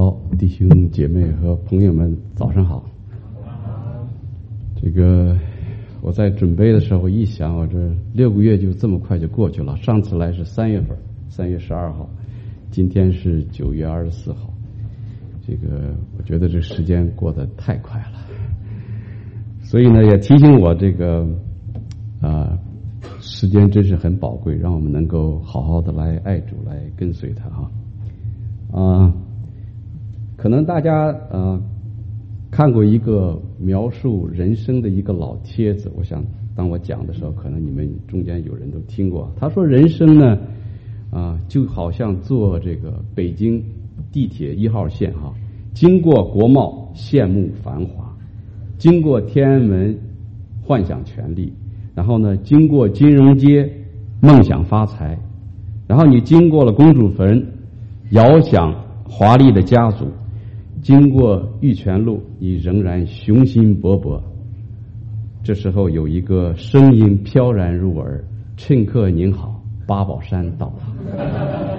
好，弟兄姐妹和朋友们，早上好。我在准备的时候一想，我这6个月就这么快就过去了。上次来是3月份，3月12号，今天是9月24号。我觉得这时间过得太快了，所以呢，也提醒我时间真是很宝贵，让我们能够好好的来爱主，来跟随他哈。可能大家看过一个描述人生的一个老帖子，我想当我讲的时候，可能你们中间有人都听过。他说人生呢就好像坐这个北京地铁1号线哈，经过国贸羡慕繁华，经过天安门幻想权力，然后呢经过金融街梦想发财，然后你经过了公主坟遥想华丽的家族，经过玉泉路你仍然雄心勃勃。这时候有一个声音飘然入耳，乘客您好，八宝山到了。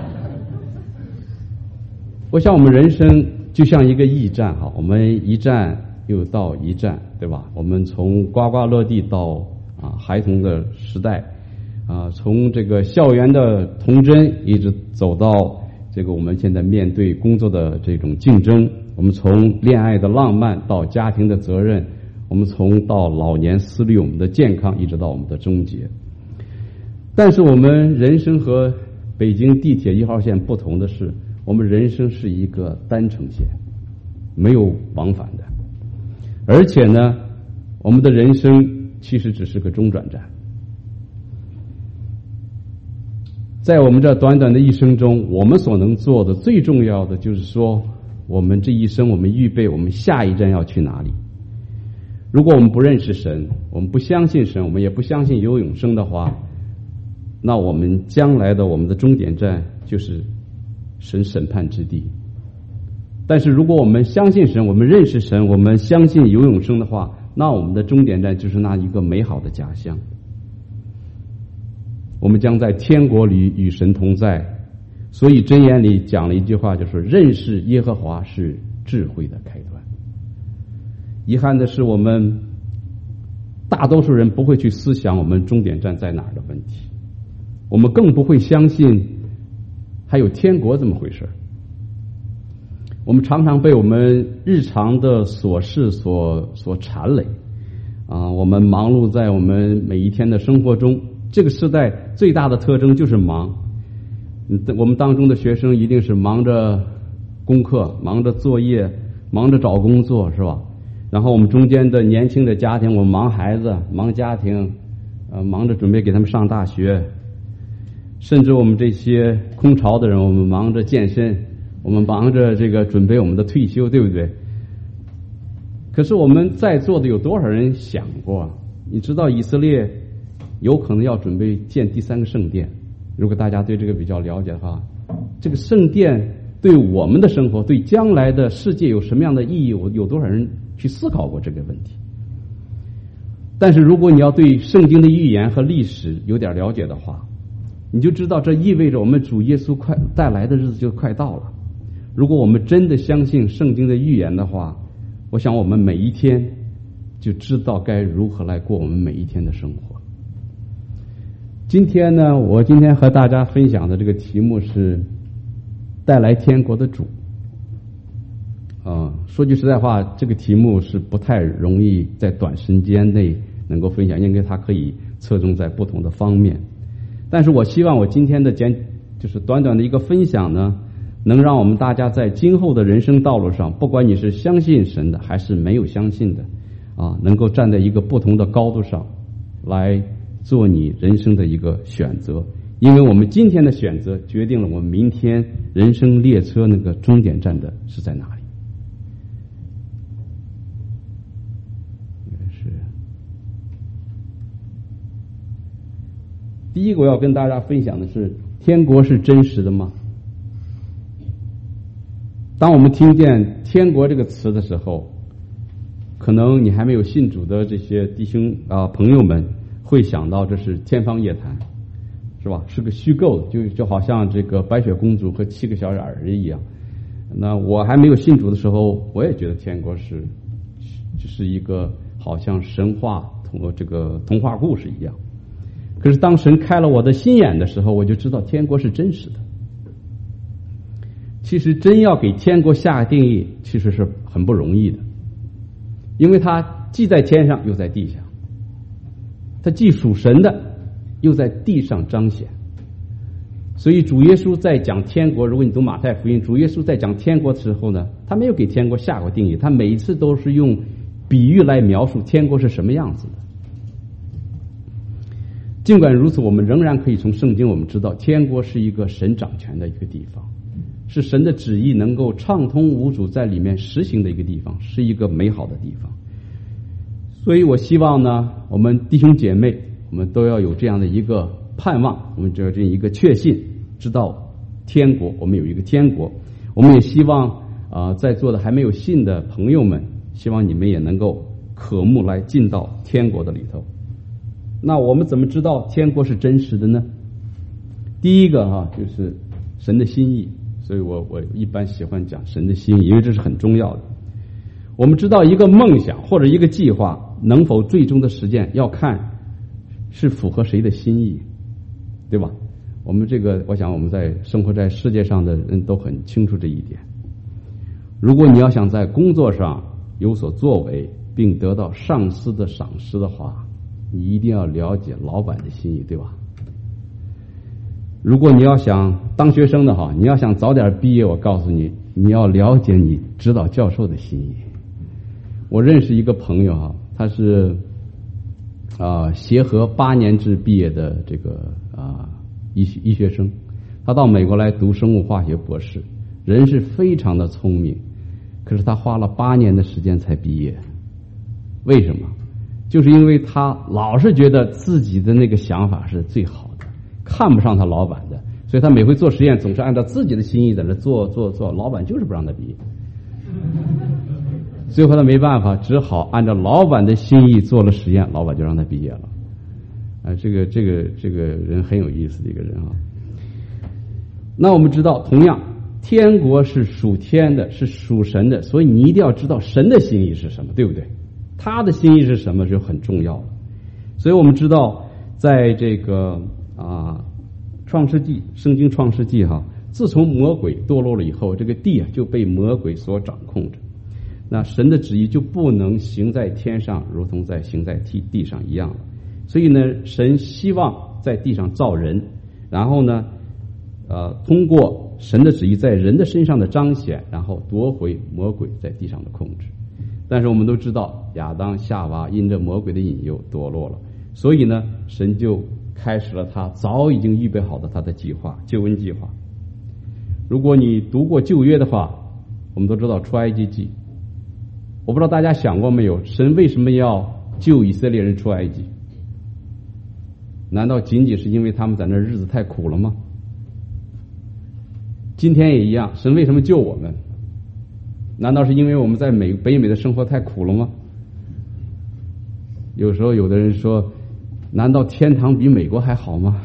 我想我们人生就像一个驿站哈，我们一站又到一站，对吧？我们从呱呱落地到孩童的时代从这个校园的童真一直走到我们现在面对工作的这种竞争，我们从恋爱的浪漫到家庭的责任，我们从到老年思虑我们的健康，一直到我们的终结。但是我们人生和北京地铁1号线不同的是，我们人生是一个单程线，没有往返的，而且呢，我们的人生其实只是个中转站。在我们这短短的一生中，我们所能做的最重要的就是说，我们这一生我们预备我们下一站要去哪里。如果我们不认识神，我们不相信神，我们也不相信有永生的话，那我们将来的我们的终点站就是神审判之地。但是如果我们相信神，我们认识神，我们相信有永生的话，那我们的终点站就是那一个美好的家乡。我们将在天国里与神同在。所以箴言里讲了一句话，就是认识耶和华是智慧的开端。遗憾的是，我们大多数人不会去思想我们终点站在哪儿的问题，我们更不会相信还有天国这么回事。我们常常被我们日常的琐事所缠累我们忙碌在我们每一天的生活中。这个时代最大的特征就是忙。我们当中的学生一定是忙着功课，忙着作业，忙着找工作，是吧？然后我们中间的年轻的家庭，我们忙孩子，忙家庭，忙着准备给他们上大学。甚至我们这些空巢的人，我们忙着健身，我们忙着准备我们的退休，对不对？可是我们在座的有多少人想过，你知道以色列有可能要准备建第3个圣殿。如果大家对这个比较了解的话，这个圣殿对我们的生活，对将来的世界有什么样的意义，有多少人去思考过这个问题？但是如果你要对圣经的预言和历史有点了解的话，你就知道这意味着我们主耶稣带来的日子就快到了。如果我们真的相信圣经的预言的话，我想我们每一天就知道该如何来过我们每一天的生活。今天呢，我今天和大家分享的这个题目是带来天国的主。说句实在话，这个题目是不太容易在短时间内能够分享，因为它可以侧重在不同的方面。但是我希望我今天的就是短短的一个分享呢，能让我们大家在今后的人生道路上，不管你是相信神的还是没有相信的能够站在一个不同的高度上来做你人生的一个选择。因为我们今天的选择决定了我们明天人生列车那个终点站的是在哪里。第一个我要跟大家分享的是，天国是真实的吗？当我们听见天国这个词的时候，可能你还没有信主的这些弟兄朋友们会想到这是天方夜谭，是吧？是个虚构的，就好像这个白雪公主和7个小矮人一样。 那我还没有信主的时候，我也觉得天国是一个好像神话这个童话故事一样。可是当神开了我的心眼的时候，我就知道天国是真实的。其实真要给天国下定义，其实是很不容易的，因为它既在天上又在地上，它既属神的又在地上彰显。所以主耶稣在讲天国，如果你读马太福音，主耶稣在讲天国的时候呢，他没有给天国下过定义，他每一次都是用比喻来描述天国是什么样子的。尽管如此，我们仍然可以从圣经我们知道，天国是一个神掌权的一个地方，是神的旨意能够畅通无阻在里面实行的一个地方，是一个美好的地方。所以我希望呢，我们弟兄姐妹，我们都要有这样的一个盼望，我们只有这一个确信，知道天国，我们有一个天国。我们也希望在座的还没有信的朋友们，希望你们也能够渴慕来进到天国的里头。那我们怎么知道天国是真实的呢？第一个就是神的心意，所以我一般喜欢讲神的心意，因为这是很重要的。我们知道一个梦想或者一个计划能否最终的实践，要看是符合谁的心意，对吧？我们我想我们在生活在世界上的人都很清楚这一点。如果你要想在工作上有所作为，并得到上司的赏识的话，你一定要了解老板的心意，对吧？如果你要想当学生的话，你要想早点毕业，我告诉你，你要了解你指导教授的心意。我认识一个朋友他是协和8年制毕业的这个医学生，他到美国来读生物化学博士，人是非常的聪明，可是他花了8年的时间才毕业。为什么？就是因为他老是觉得自己的那个想法是最好的，看不上他老板的，所以他每回做实验总是按照自己的心意在那做，老板就是不让他毕业。最后他没办法，只好按照老板的心意做了实验，老板就让他毕业了。这个人很有意思的一个人那我们知道，同样天国是属天的，是属神的，所以你一定要知道神的心意是什么，对不对？他的心意是什么就很重要了。所以我们知道，在这个创世纪，圣经创世纪自从魔鬼堕落了以后，这个地就被魔鬼所掌控着。那神的旨意就不能行在天上，如同在行在地上一样了。所以呢，神希望在地上造人，然后呢，通过神的旨意在人的身上的彰显，然后夺回魔鬼在地上的控制。但是我们都知道，亚当夏娃因着魔鬼的引诱堕落了，所以呢，神就开始了他早已经预备好的他的计划，救恩计划。如果你读过旧约的话，我们都知道出埃及记。我不知道大家想过没有，神为什么要救以色列人出埃及？难道仅仅是因为他们在那日子太苦了吗？今天也一样，神为什么救我们？难道是因为我们在北美的生活太苦了吗？有时候有的人说，难道天堂比美国还好吗？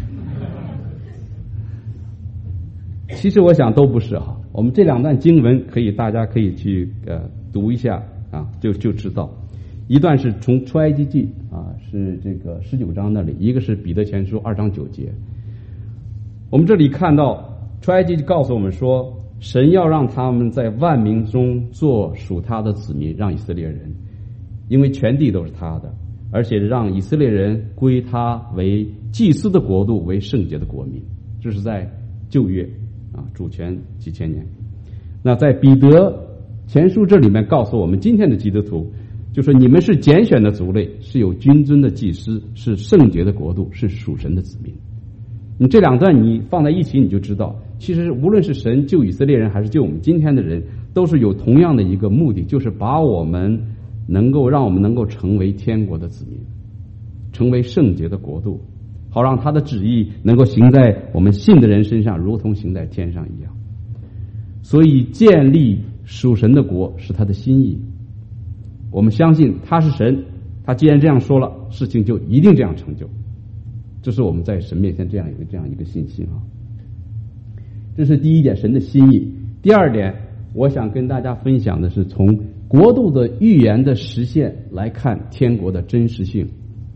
其实我想都不是我们这两段经文大家可以去读一下就知道。一段是从出埃及记是这个19章那里，一个是彼得前书2章9节。我们这里看到出埃及记告诉我们说，神要让他们在万民中做属他的子民，让以色列人，因为全地都是他的，而且让以色列人归他为祭司的国度，为圣洁的国民。这是在旧约主权几千年。那在彼得前书这里面告诉我们，今天的基督徒就说，你们是拣选的族类，是有君尊的祭司，是圣洁的国度，是属神的子民。你这两段你放在一起，你就知道，其实无论是神救以色列人还是救我们今天的人，都是有同样的一个目的，就是把让我们能够成为天国的子民，成为圣洁的国度，好让他的旨意能够行在我们信的人身上，如同行在天上一样。所以建立属神的国是他的心意，我们相信他是神，他既然这样说了，事情就一定这样成就。这是我们在神面前这样一个信心这是第一点，神的心意。 第二点，我想跟大家分享的是从国度的预言的实现来看天国的真实性。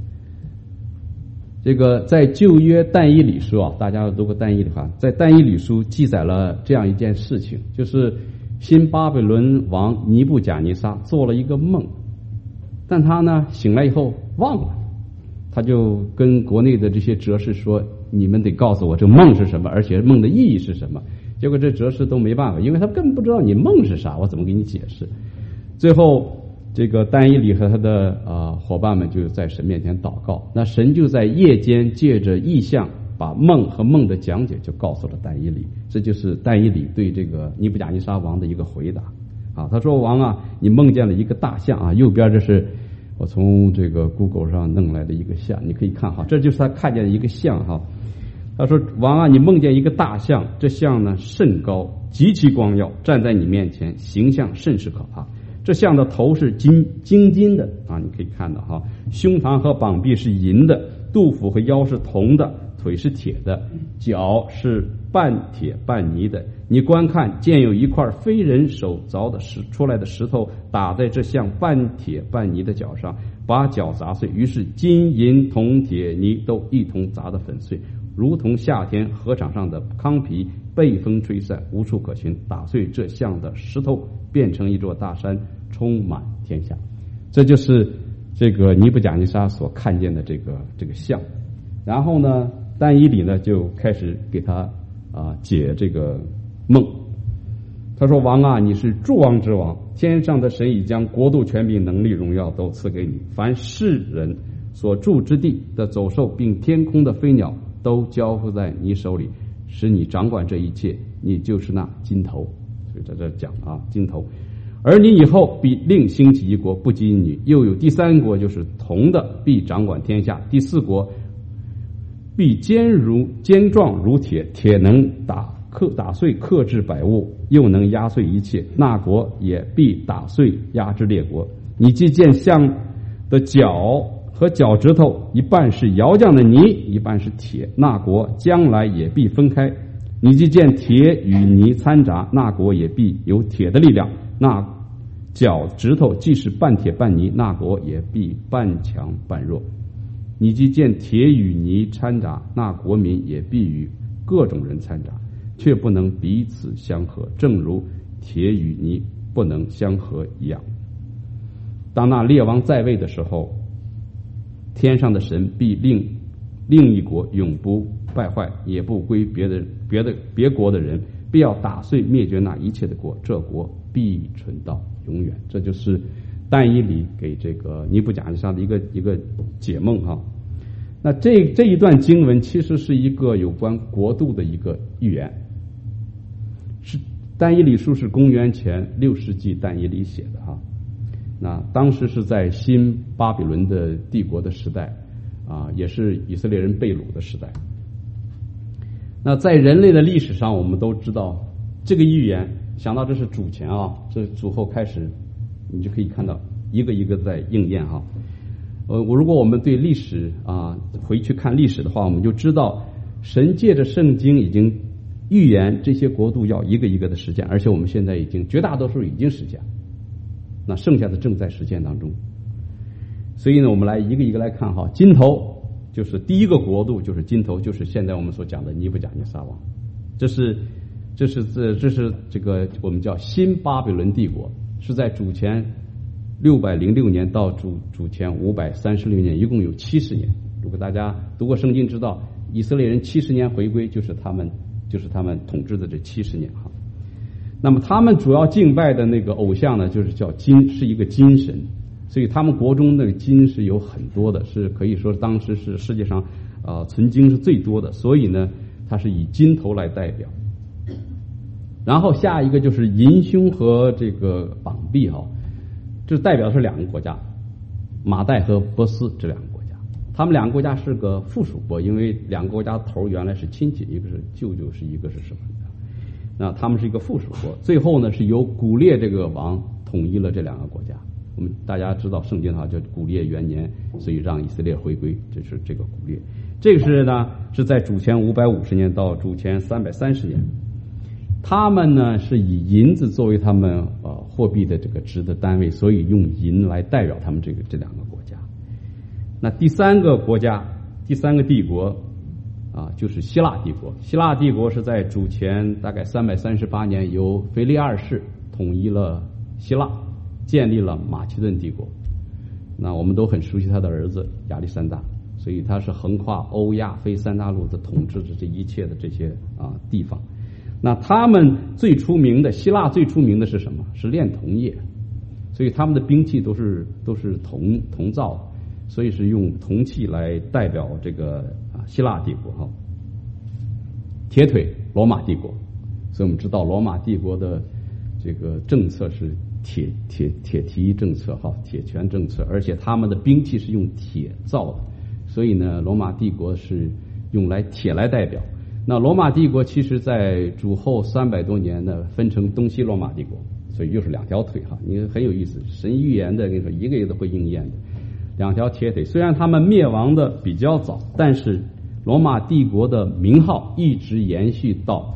这个在旧约但以理书啊，大家要读过但以理话，在但以理书记载了这样一件事情，就是新巴比伦王尼布甲尼撒做了一个梦，但他呢醒来以后忘了，他就跟国内的这些哲士说，你们得告诉我这梦是什么，而且梦的意义是什么。结果这哲士都没办法，因为他根本不知道你梦是啥，我怎么给你解释。最后这个但以理和他的伙伴们就在神面前祷告，那神就在夜间借着异象把梦和梦的讲解就告诉了但以理。这就是但以理对这个尼布甲尼撒王的一个回答啊。他说，王啊，你梦见了一个大象啊，右边这是我从这个 Google 上弄来的一个象，你可以看哈，这就是他看见的一个象哈。他说，王啊，你梦见一个大象，这象呢甚高，极其光耀，站在你面前，形象甚是可怕。这象的头是精金的啊，你可以看到哈，胸膛和膀臂是银的，肚腹和腰是铜的，腿是铁的，脚是半铁半泥的。你观看，见有一块非人手凿的出来的石头打在这象半铁半泥的脚上，把脚砸碎，于是金银铜铁泥都一同砸得粉碎，如同夏天禾场上的糠皮被风吹散，无处可寻，打碎这象的石头，变成一座大山，充满天下。这就是这个尼布甲尼撒所看见的这个象。然后呢，但以理呢就开始给他解这个梦。他说，王啊，你是诸王之王，天上的神已将国度、权柄、能力、荣耀都赐给你，凡世人所住之地的走兽，并天空的飞鸟都交付在你手里，使你掌管这一切，你就是那金头。所以在这讲金头。而你以后必另兴起一国，不及你，又有第三国，就是铜的，必掌管天下。第四国必坚壮如铁，铁能打碎克制百物，又能压碎一切。那国也必打碎压制列国。你既见象的脚和脚趾头，一半是窑匠的泥，一半是铁，那国将来也必分开。你既见铁与泥掺杂，那国也必有铁的力量，那脚趾头既是半铁半泥，那国也必半强半弱。你既见铁与泥掺杂，那国民也必与各种人掺杂，却不能彼此相合，正如铁与泥不能相合一样。当那列王在位的时候，天上的神必令另一国永不败坏，也不归别国的人，必要打碎灭绝那一切的国，这国必存到永远。这就是但以理给这个尼布甲尼撒的一个解梦哈。那这一段经文其实是一个有关国度的一个预言，是但以理书是公元前6世纪但以理写的哈。那当时是在新巴比伦的帝国的时代也是以色列人被掳的时代。那在人类的历史上，我们都知道这个预言，想到这是主前这主后开始，你就可以看到一个一个在应验哈。如果我们对历史回去看历史的话，我们就知道神借着圣经已经预言这些国度要一个一个的实现，而且我们现在已经绝大多数已经实现，那剩下的正在实现当中。所以呢，我们来一个一个来看哈。金头就是第一个国度，就是金头，就是现在我们所讲的尼布甲尼撒王。这是这个我们叫新巴比伦帝国，是在主前606年到主前536年，一共有70年。如果大家读过圣经，知道以色列人70年回归，就是他们统治的这70年哈。那么他们主要敬拜的那个偶像呢，就是叫金，是一个金神。所以他们国中那个金是有很多的，是可以说当时是世界上存金是最多的，所以呢它是以金头来代表。然后下一个就是银胸和这个膀臂哈，这代表的是两个国家，马代和波斯这两个国家。他们两个国家是个附属国，因为两个国家头原来是亲戚，一个是舅舅，是一个是什么？那他们是一个附属国。最后呢是由古列这个王统一了这两个国家。我们大家知道圣经的话叫古列元年，所以让以色列回归，这是这个古列。这个是呢是在主前550年到主前330年。 他们呢是以银子作为他们货币的这个值的单位，所以用银来代表他们这两个国家。那第三个国家，第三个帝国就是希腊帝国。希腊帝国是在主前大概338年由腓力二世统一了希腊，建立了马其顿帝国。那我们都很熟悉他的儿子亚历山大，所以他是横跨欧亚非三大陆的统治着这一切的这些地方。那他们最出名的，希腊最出名的是什么？是炼铜业，所以他们的兵器都是铜造，所以是用铜器来代表这个希腊帝国哈。铁腿罗马帝国，所以我们知道罗马帝国的这个政策是铁蹄政策哈，铁拳政策，而且他们的兵器是用铁造的，所以呢，罗马帝国是用铁来代表。那罗马帝国其实在主后300多年呢，分成东西罗马帝国，所以又是两条腿哈，你很有意思，神预言的跟你说一个一个都会应验的，两条铁腿。虽然他们灭亡的比较早，但是罗马帝国的名号一直延续到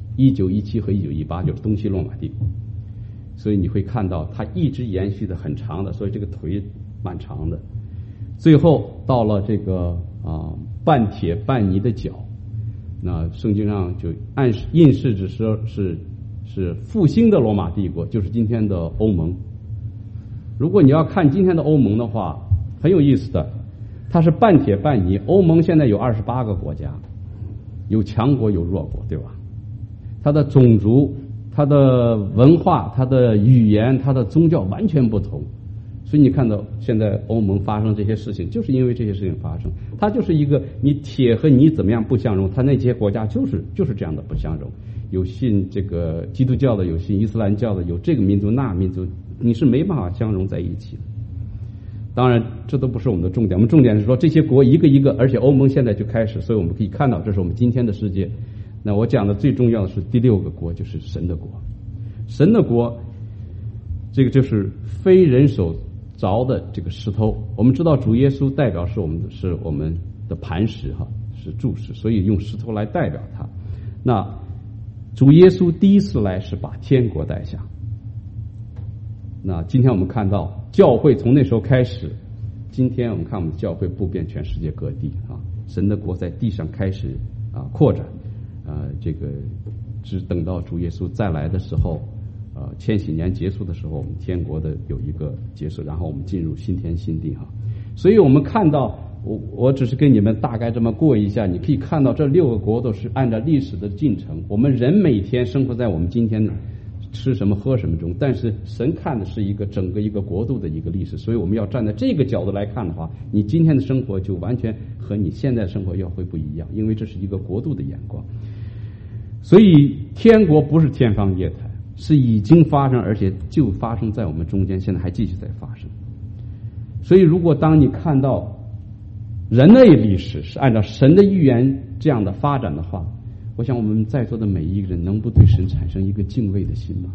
1917和1918，就是东西罗马帝国。所以你会看到它一直延续的很长的，所以这个腿蛮长的。最后到了这个半铁半泥的脚，那圣经上就映示着说是复兴的罗马帝国，就是今天的欧盟。如果你要看今天的欧盟的话，很有意思的，它是半铁半泥。欧盟现在有28个国家，有强国有弱国，对吧？它的种族、它的文化、它的语言、它的宗教完全不同。所以你看到现在欧盟发生这些事情，就是因为这些事情发生。它就是一个你铁和泥怎么样不相容，它那些国家就是这样的不相容。有信这个基督教的，有信伊斯兰教的，有这个民族那民族，你是没办法相容在一起的。当然这都不是我们的重点，我们重点是说这些国一个一个，而且欧盟现在就开始，所以我们可以看到这是我们今天的世界。那我讲的最重要的是第6个国，就是神的国。神的国这个就是非人手凿的这个石头。我们知道主耶稣代表是我们的磐石哈，是柱石，所以用石头来代表它。那主耶稣第一次来是把天国带下。那今天我们看到教会从那时候开始，今天我们看我们的教会布遍全世界各地神的国在地上开始扩展。这个只等到主耶稣再来的时候，千禧年结束的时候，我们天国的有一个结束，然后我们进入新天新地哈。所以我们看到，我只是跟你们大概这么过一下，你可以看到这6个国都是按照历史的进程。我们人每天生活在我们今天吃什么喝什么中，但是神看的是整个一个国度的一个历史，所以我们要站在这个角度来看的话，你今天的生活就完全和你现在的生活会不一样，因为这是一个国度的眼光。所以天国不是天方夜谭，是已经发生，而且就发生在我们中间，现在还继续在发生。所以如果当你看到人类历史是按照神的预言这样的发展的话，我想我们在座的每一个人能不对神产生一个敬畏的心吗？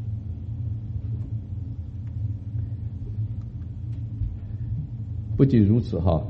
不仅如此哈，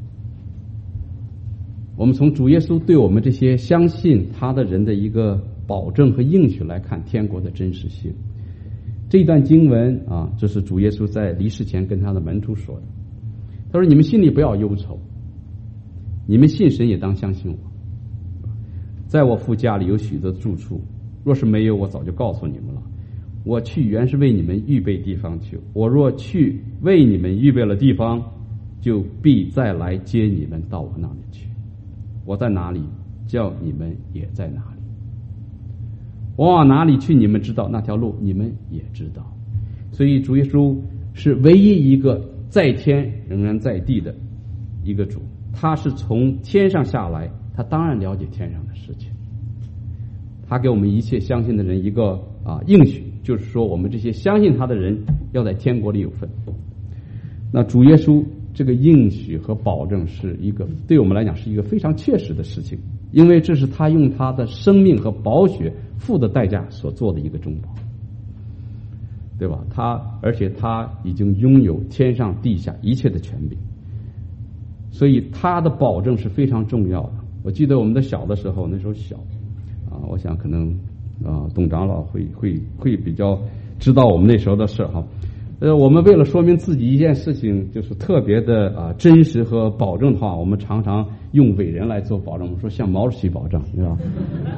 我们从主耶稣对我们这些相信他的人的一个保证和应许来看天国的真实性。这一段经文这是主耶稣在离世前跟他的门徒说的。他说：“你们心里不要忧愁，你们信神也当相信我。在我父家里有许多的住处，若是没有，我早就告诉你们了。我去原是为你们预备地方去，我若去为你们预备了地方，就必再来接你们到我那里去。我在哪里，叫你们也在哪里。我往哪里去，你们知道，那条路你们也知道。”所以主耶稣是唯一一个在天仍然在地的一个主，他是从天上下来，他当然了解天上的事情。他给我们一切相信的人一个应许，就是说我们这些相信他的人要在天国里有份。那主耶稣这个应许和保证是一个对我们来讲是一个非常切实的事情，因为这是他用他的生命和宝血付的代价所做的一个中保，对吧？而且他已经拥有天上地下一切的权柄，所以他的保证是非常重要的。我记得我们的小的时候，那时候小我想可能董长老会比较知道我们那时候的事哈。我们为了说明自己一件事情就是特别的真实和保证的话，我们常常用伟人来做保证，我们说向毛主席保证，对吧？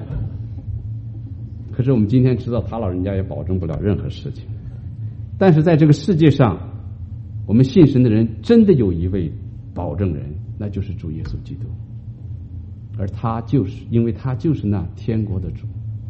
可是我们今天知道他老人家也保证不了任何事情。但是在这个世界上，我们信神的人真的有一位保证人，那就是主耶稣基督，而他就是因为他就是那天国的主，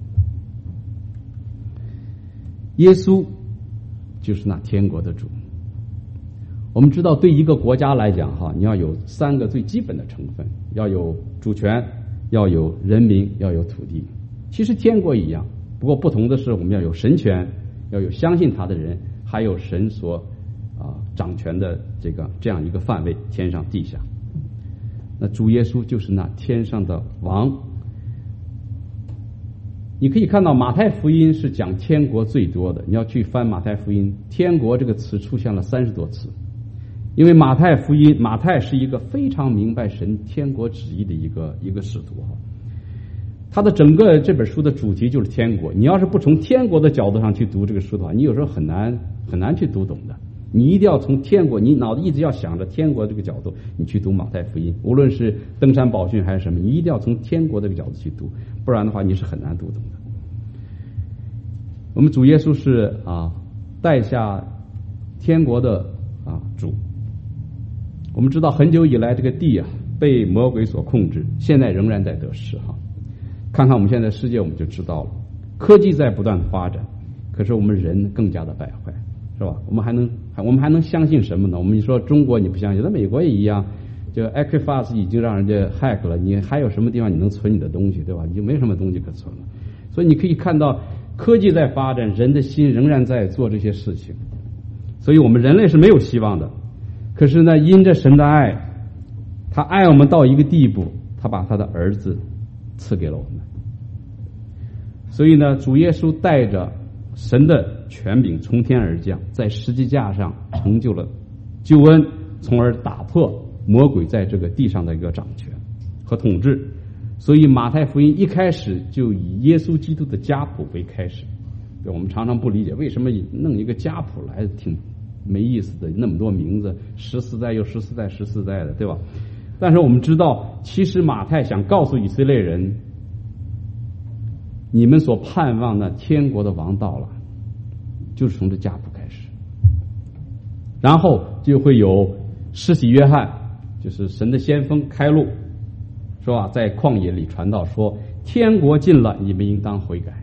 耶稣就是那天国的主。我们知道对一个国家来讲哈，你要有3个最基本的成分，要有主权，要有人民，要有土地。其实天国一样，不过不同的是我们要有神权，要有相信他的人，还有神所掌权的这样一个范围，天上地下。那主耶稣就是那天上的王。你可以看到马太福音是讲天国最多的，你要去翻马太福音，天国这个词出现了30多次。因为马太是一个非常明白神天国旨意的一个使徒哈。他的整个这本书的主题就是天国，你要是不从天国的角度上去读这个书的话，你有时候很难去读懂的。你一定要从天国，你脑子一直要想着天国这个角度，你去读马太福音，无论是登山宝训还是什么，你一定要从天国这个角度去读，不然的话你是很难读懂的。我们主耶稣是带下天国的主。我们知道很久以来这个地被魔鬼所控制，现在仍然在得势哈。看看我们现在世界我们就知道了，科技在不断的发展，可是我们人更加的败坏，是吧？我们还能相信什么呢？我们说中国你不相信，在美国也一样，就 Equifax 已经让人家 hack 了，你还有什么地方你能存你的东西，对吧？已经没什么东西可存了。所以你可以看到科技在发展，人的心仍然在做这些事情，所以我们人类是没有希望的。可是呢，因着神的爱，他爱我们到一个地步，他把他的儿子赐给了我们。所以呢，主耶稣带着神的权柄从天而降，在十字架上成就了救恩，从而打破魔鬼在这个地上的一个掌权和统治。所以马太福音一开始就以耶稣基督的家谱为开始。对，我们常常不理解为什么弄一个家谱来挺没意思的，那么多名字，14代又14代14代的，对吧？但是我们知道，其实马太想告诉以色列人，你们所盼望的天国的王到了，就是从这家谱开始。然后就会有施洗约翰，就是神的先锋开路，是吧？在旷野里传道说，天国近了，你们应当悔改。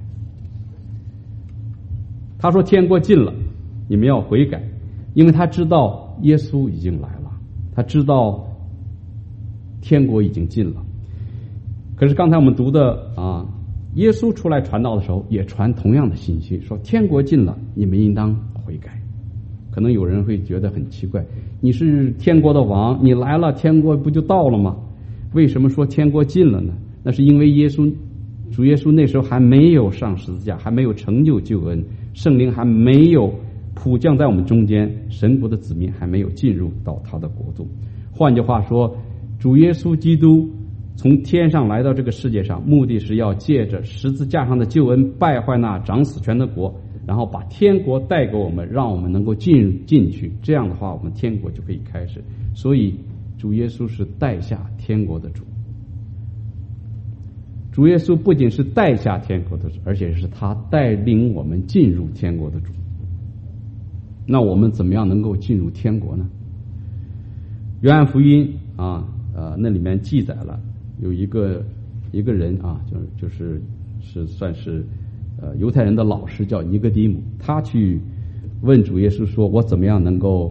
他说天国近了，你们要悔改，因为他知道耶稣已经来了，他知道天国已经近了。可是刚才我们读的耶稣出来传道的时候也传同样的信息，说天国近了，你们应当悔改。可能有人会觉得很奇怪，你是天国的王，你来了，天国不就到了吗？为什么说天国近了呢？那是因为主耶稣那时候还没有上十字架，还没有成就救恩，圣灵还没有普降在我们中间，神国的子民还没有进入到他的国度。换句话说，主耶稣基督从天上来到这个世界上，目的是要借着十字架上的救恩败坏那掌死权的国，然后把天国带给我们，让我们能够进去，这样的话我们天国就可以开始。所以主耶稣是带下天国的主。主耶稣不仅是带下天国的主，而且是他带领我们进入天国的主。那我们怎么样能够进入天国呢？约翰福音那里面记载了有一个人就是算是犹太人的老师，叫尼哥底母，他去问主耶稣说，我怎么样能够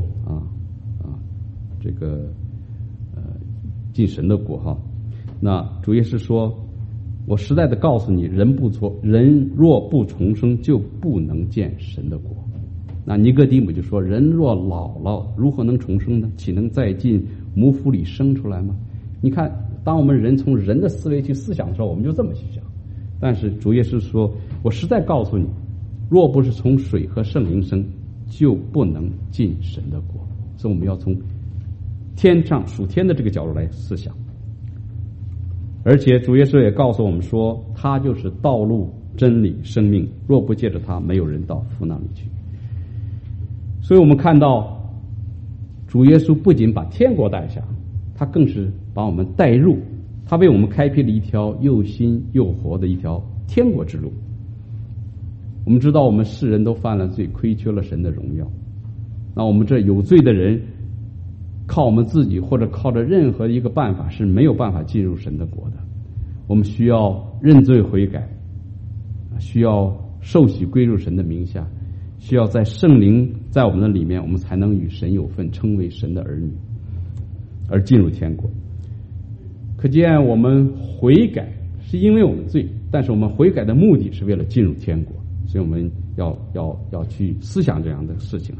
进神的国哈？那主耶稣说，我实在的告诉你，人若不重生，就不能见神的国。那尼哥底母就说，人若老了，如何能重生呢？岂能再进母腹里生出来吗？你看，当我们人从人的思维去思想的时候，我们就这么去想。但是主耶稣说，我实在告诉你，若不是从水和圣灵生，就不能进神的国。所以我们要从天上属天的这个角度来思想。而且主耶稣也告诉我们说，他就是道路、 真理、生命，若不借着他，没有人到父那里去。所以我们看到主耶稣不仅把天国带下，他更是把我们带入，他为我们开辟了一条又新又活的一条天国之路。我们知道我们世人都犯了罪，亏缺了神的荣耀，那我们这有罪的人靠我们自己或者靠着任何一个办法是没有办法进入神的国的。我们需要认罪悔改，需要受洗归入神的名下，需要在圣灵在我们的里面，我们才能与神有份，称为神的儿女，而进入天国。可见我们悔改是因为我们罪，但是我们悔改的目的是为了进入天国，所以我们要去思想这样的事情。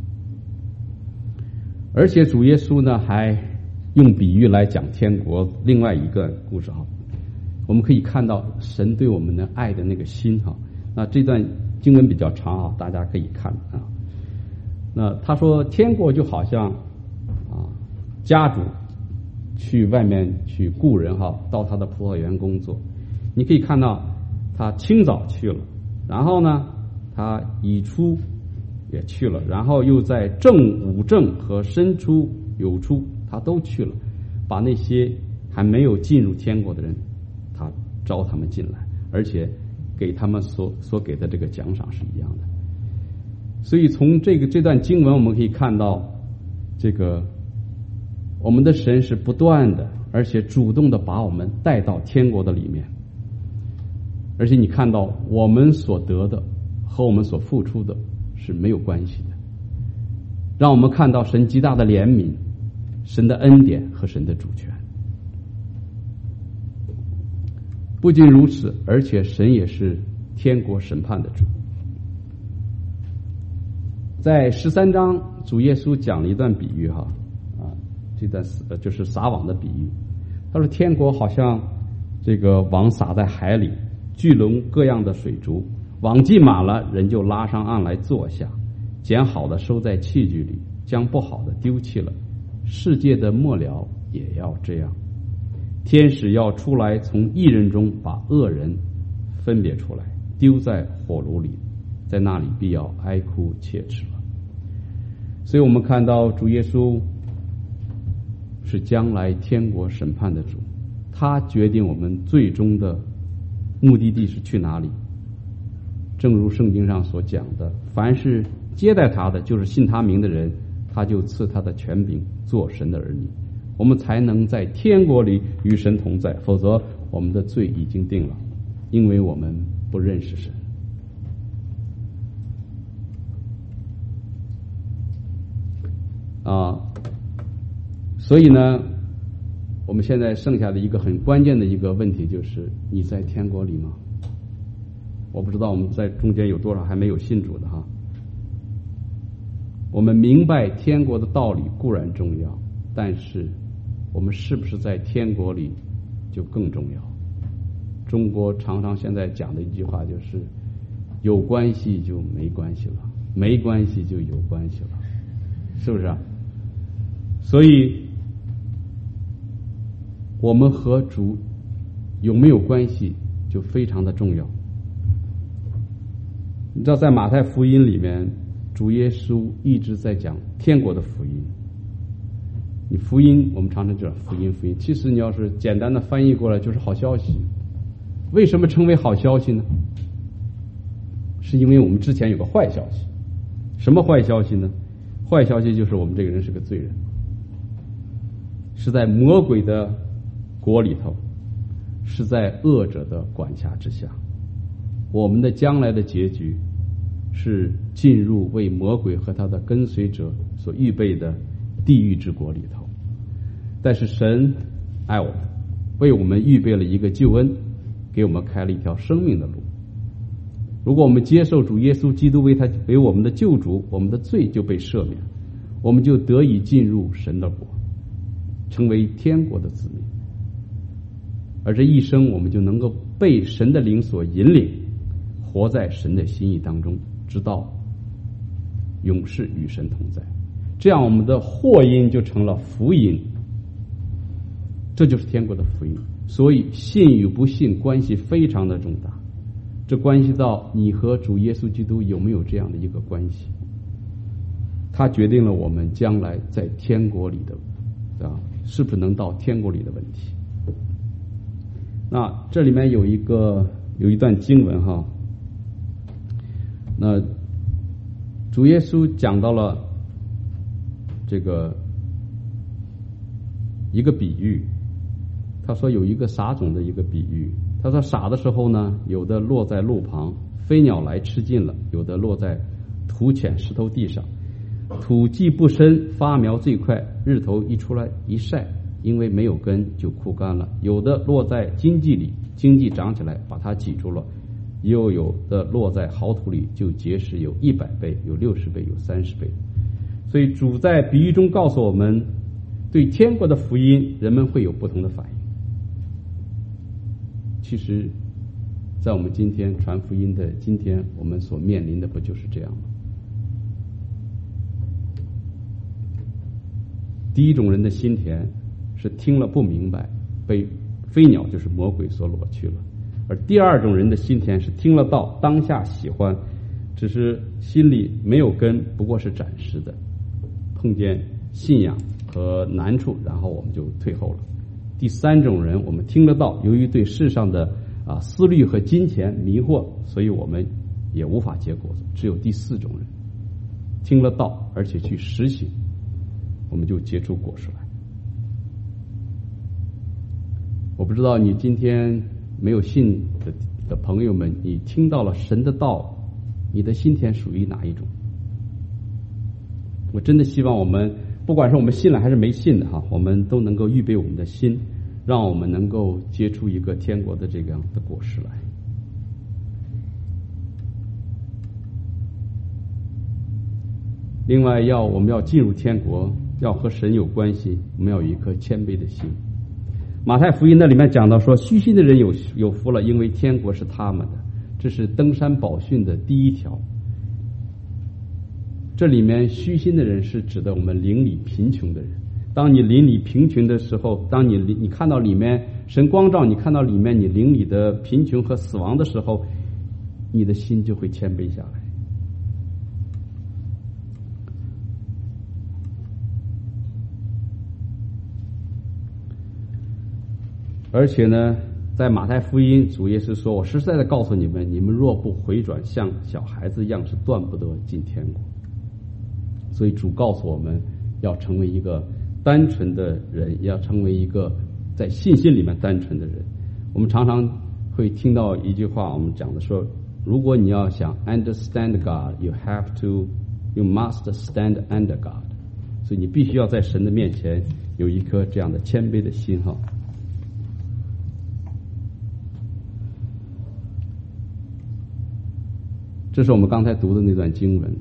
而且主耶稣呢还用比喻来讲天国另外一个故事。我们可以看到神对我们的爱的那个心。那这段经文比较长，大家可以看。那他说天国就好像家主去外面去雇人到他的葡萄园工作，你可以看到他清早去了，然后呢他已出也去了，然后又在正午正和申出酉出他都去了，把那些还没有进入天国的人他招他们进来，而且给他们所给的这个奖赏是一样的。所以从这段经文我们可以看到，这个我们的神是不断的而且主动的把我们带到天国的里面，而且你看到我们所得的和我们所付出的是没有关系的，让我们看到神极大的怜悯，神的恩典和神的主权。不仅如此，而且神也是天国审判的主。在13章主耶稣讲了一段比喻这段就是撒网的比喻。他说天国好像这个网撒在海里，聚拢各样的水族，网系满了，人就拉上岸来坐下，捡好的收在器具里，将不好的丢弃了。世界的末了也要这样，天使要出来从义人中把恶人分别出来，丢在火炉里，在那里必要哀哭切齿了。所以我们看到主耶稣是将来天国审判的主，他决定我们最终的目的地是去哪里。正如圣经上所讲的，凡是接待他的，就是信他名的人，他就赐他的权柄做神的儿女，我们才能在天国里与神同在，否则我们的罪已经定了，因为我们不认识神。所以呢，我们现在剩下的一个很关键的一个问题就是，你在天国里吗？我不知道我们在中间有多少还没有信主的我们明白天国的道理固然重要，但是我们是不是在天国里就更重要。中国常常现在讲的一句话就是，有关系就没关系了，没关系就有关系了，是不是所以我们和主有没有关系就非常的重要。你知道在马太福音里面，主耶稣一直在讲天国的福音。你福音我们常常讲福音，其实你要是简单的翻译过来就是好消息。为什么称为好消息呢？是因为我们之前有个坏消息。什么坏消息呢？坏消息就是我们这个人是个罪人，是在魔鬼的国里头，是在恶者的管辖之下。我们的将来的结局是进入为魔鬼和他的跟随者所预备的地狱之国里头。但是神爱我们，为我们预备了一个救恩，给我们开了一条生命的路。如果我们接受主耶稣基督为我们的救主，我们的罪就被赦免，我们就得以进入神的国，成为天国的子民。而这一生我们就能够被神的灵所引领，活在神的心意当中，直到永世与神同在。这样我们的祸因就成了福音，这就是天国的福音。所以信与不信关系非常的重大。 这关系到你和主耶稣基督有没有这样的一个关系，它决定了我们将来在天国里的是不是能到天国里的问题。那这里面有一段经文哈，那主耶稣讲到了这个一个比喻，他说有一个撒种的一个比喻。他说撒的时候呢，有的落在路旁，飞鸟来吃尽了；有的落在土浅石头地上，土既不深，发苗最快，日头一出来一晒，因为没有根就枯干了；有的落在荆棘里，荆棘长起来把它挤住了；又有的落在好土里，就结实，有100倍，有60倍，有30倍。所以主在比喻中告诉我们，对天国的福音，人们会有不同的反应。其实在我们今天传福音的今天，我们所面临的不就是这样吗？第一种人的心田是听了不明白，被飞鸟就是魔鬼所裸去了；而第二种人的心田是听了道，当下喜欢，只是心里没有根，不过是暂时的，碰见信仰和难处，然后我们就退后了。第三种人，我们听了道，由于对世上的思虑和金钱迷惑，所以我们也无法结果子。只有第四种人，听了道而且去实行，我们就结出果实来。我不知道你今天没有信的朋友们，你听到了神的道，你的心田属于哪一种？我真的希望我们，不管是我们信了还是没信的哈，我们都能够预备我们的心，让我们能够结出一个天国的这样的果实来。另外我们要进入天国，要和神有关系，我们要有一颗谦卑的心。马太福音那里面讲到说，虚心的人有福了，因为天国是他们的。这是登山宝训的第一条。这里面虚心的人是指的我们邻里贫穷的人。当你邻里贫穷的时候，当你看到里面神光照，你看到里面你邻里的贫穷和死亡的时候，你的心就会谦卑下来。而且呢，在马太福音，主耶稣说，我实在的告诉你们，你们若不回转，像小孩子一样，是断不得进天国。所以主告诉我们要成为一个单纯的人，要成为一个在信心里面单纯的人。我们常常会听到一句话，我们讲的说，如果你要想 understand God, you must stand under God。 所以你必须要在神的面前有一颗这样的谦卑的心哈。这是我们刚才读的那段经文，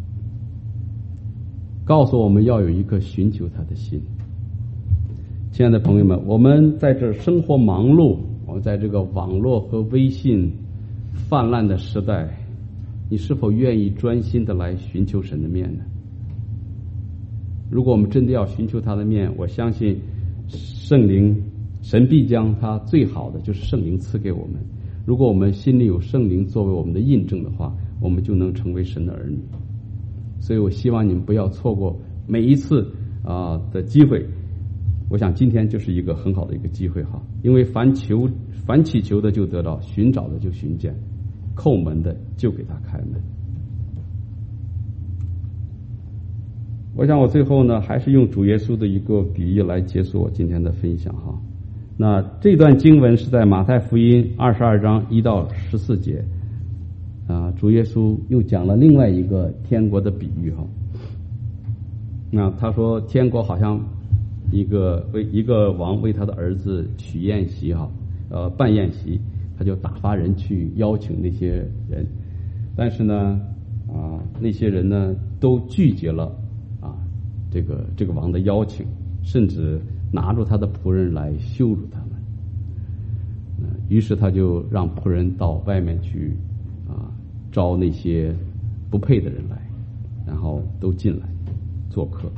告诉我们要有一颗寻求他的心。亲爱的朋友们，我们在这生活忙碌，我们在这个网络和微信泛滥的时代，你是否愿意专心的来寻求神的面呢？如果我们真的要寻求他的面，我相信圣灵，神必将他最好的就是圣灵赐给我们。如果我们心里有圣灵作为我们的印证的话，我们就能成为神的儿女。所以我希望你们不要错过每一次的机会。我想今天就是一个很好的一个机会哈，因为凡祈求的就得到，寻找的就寻见，叩门的就给他开门。我想我最后呢，还是用主耶稣的一个比喻来结束我今天的分享哈。那这段经文是在马太福音22章1到14节主耶稣又讲了另外一个天国的比喻哈。那他说天国好像一个王为他的儿子取宴席哈，办宴席，他就打发人去邀请那些人，但是呢那些人呢都拒绝了这个王的邀请，甚至拿住他的仆人来羞辱他们。于是他就让仆人到外面去招那些不配的人来，然后都进来做客。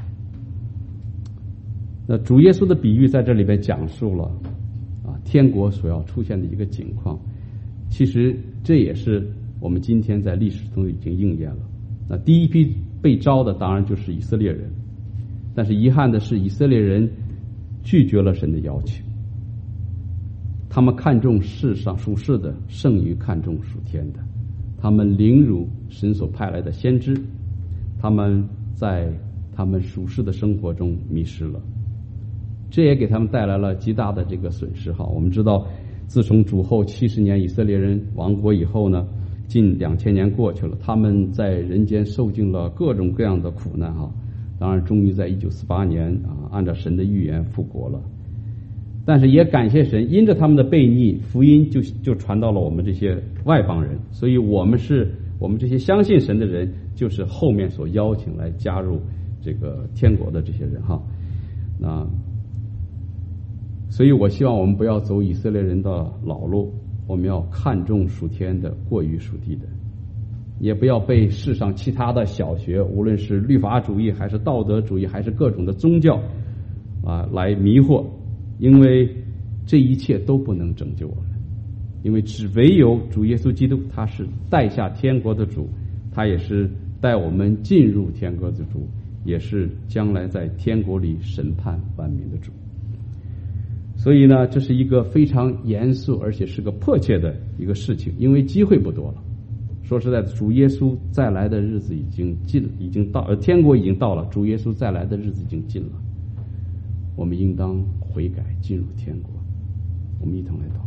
那主耶稣的比喻在这里边讲述了天国所要出现的一个景况。 其实这也是我们今天在历史中已经应验了。那第一批被招的当然就是以色列人，但是遗憾的是，以色列人拒绝了神的邀请，他们看重世上属世的胜于看重属天的，他们凌辱神所派来的先知，他们在他们属世的生活中迷失了，这也给他们带来了极大的这个损失。我们知道自从主后70年以色列人亡国以后呢，近2000年过去了，他们在人间受尽了各种各样的苦难当然终于在1948年按照神的预言复国了。但是也感谢神，因着他们的悖逆，福音就传到了我们这些外邦人，所以我们这些相信神的人，就是后面所邀请来加入这个天国的这些人那所以我希望我们不要走以色列人的老路，我们要看重属天的过于属地的，也不要被世上其他的小学，无论是律法主义还是道德主义还是各种的宗教来迷惑，因为这一切都不能拯救我们，因为只唯有主耶稣基督，他是带下天国的主，他也是带我们进入天国的主，也是将来在天国里审判万民的主。所以呢，这是一个非常严肃而且是个迫切的一个事情，因为机会不多了。说实在的，主耶稣再来的日子已经到，天国已经到了，主耶稣再来的日子已经近了。我们应当悔改，进入天国。我们一同来祷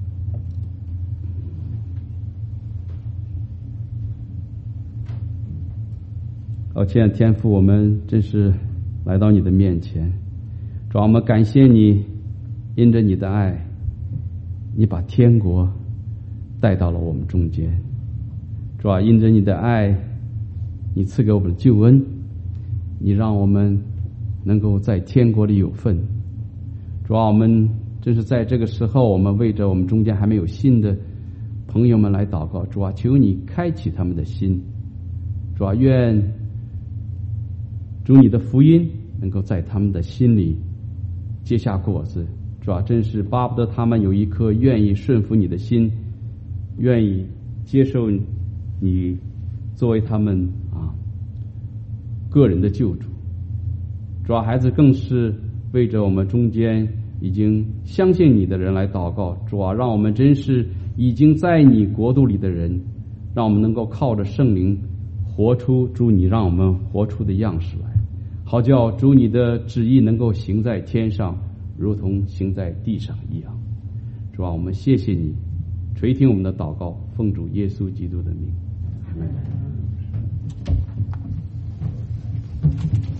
告。亲爱的天父，我们真是来到你的面前，主啊，我们感谢你，因着你的爱，你把天国带到了我们中间。主啊，因着你的爱，你赐给我们的救恩，你让我们能够在天国里有份。主啊，我们真是在这个时候，我们为着我们中间还没有信的朋友们来祷告。主啊，求你开启他们的心。主啊，愿主你的福音能够在他们的心里结下果子。主啊，真是巴不得他们有一颗愿意顺服你的心，愿意接受你作为他们个人的救主。主啊，孩子更是为着我们中间已经相信你的人来祷告。主啊，让我们真是已经在你国度里的人，让我们能够靠着圣灵活出主你让我们活出的样式来，好叫主你的旨意能够行在天上，如同行在地上一样。主啊，我们谢谢你垂听我们的祷告，奉主耶稣基督的名，阿们。